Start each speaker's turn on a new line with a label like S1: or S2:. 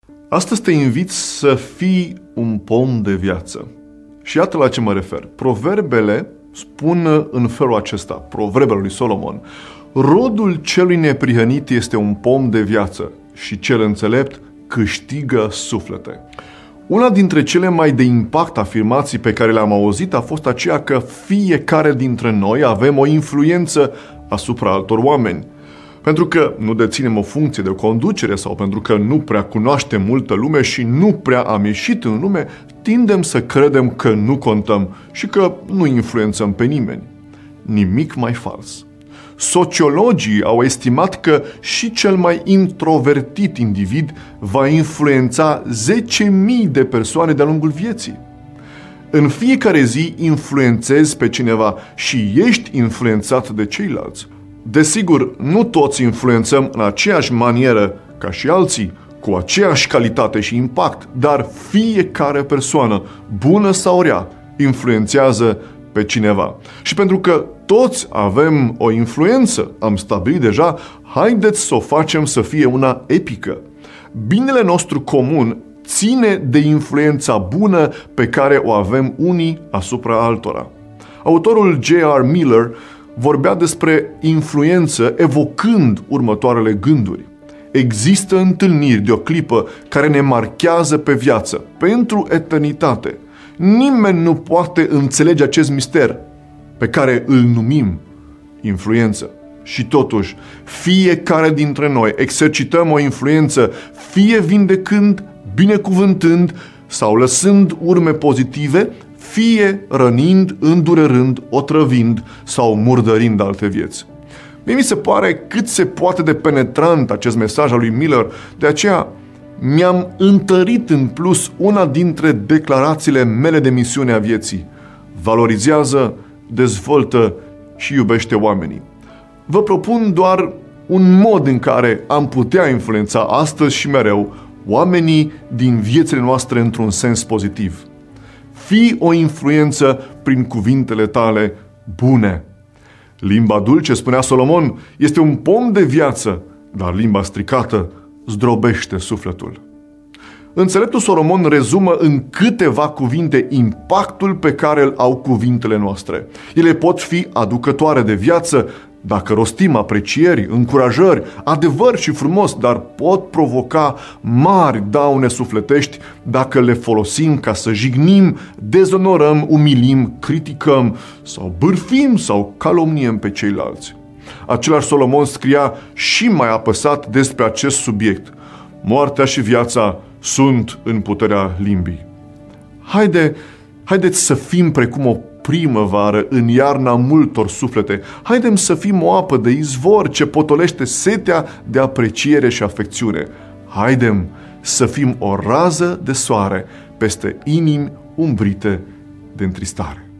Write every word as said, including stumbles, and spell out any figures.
S1: Astăzi te invit să fii un pom de viață. Și iată la ce mă refer. Proverbele spun în felul acesta, Proverbele lui Solomon: rodul celui neprihănit este un pom de viață și cel înțelept câștigă suflete. Una dintre cele mai de impact afirmații pe care le-am auzit a fost aceea că fiecare dintre noi avem o influență asupra altor oameni. Pentru că nu deținem o funcție de conducere sau pentru că nu prea cunoaștem multă lume și nu prea am ieșit în lume, tindem să credem că nu contăm și că nu influențăm pe nimeni. Nimic mai fals. Sociologii au estimat că și cel mai introvertit individ va influența zece mii de persoane de-a lungul vieții. În fiecare zi influențezi pe cineva și ești influențat de ceilalți. Desigur, nu toți influențăm în aceeași manieră ca și alții, cu aceeași calitate și impact, dar fiecare persoană, bună sau rea, influențează pe cineva. Și pentru că toți avem o influență, am stabilit deja, haideți să o facem să fie una epică. Binele nostru comun ține de influența bună pe care o avem unii asupra altora. Autorul J R Miller vorbea despre influență evocând următoarele gânduri. Există întâlniri de o clipă care ne marchează pe viață, pentru eternitate. Nimeni nu poate înțelege acest mister pe care îl numim influență. Și totuși, fiecare dintre noi exercităm o influență, fie vindecând, binecuvântând sau lăsând urme pozitive, fie rănind, îndurerând, otrăvind sau murdărind alte vieți. Mie mi se pare cât se poate de penetrant acest mesaj al lui Miller, de aceea mi-am întărit în plus una dintre declarațiile mele de misiune a vieții. Valorizează, dezvoltă și iubește oamenii. Vă propun doar un mod în care am putea influența astăzi și mereu oamenii din viețile noastre într-un sens pozitiv. Fii o influență prin cuvintele tale bune. Limba dulce, spunea Solomon, este un pom de viață, dar limba stricată zdrobește sufletul. Înțeleptul Solomon rezumă în câteva cuvinte impactul pe care îl au cuvintele noastre. Ele pot fi aducătoare de viață dacă rostim aprecieri, încurajări, adevăr și frumos, dar pot provoca mari daune sufletești dacă le folosim ca să jignim, dezonorăm, umilim, criticăm sau bârfim sau calomniem pe ceilalți. Același Solomon scria și mai apăsat despre acest subiect: moartea și viața sunt în puterea limbii. Haide, haideți să fim precum o primăvară în iarna multor suflete. Haidem să fim o apă de izvor ce potolește setea de apreciere și afecțiune. Haidem să fim o rază de soare peste inimi umbrite de întristare.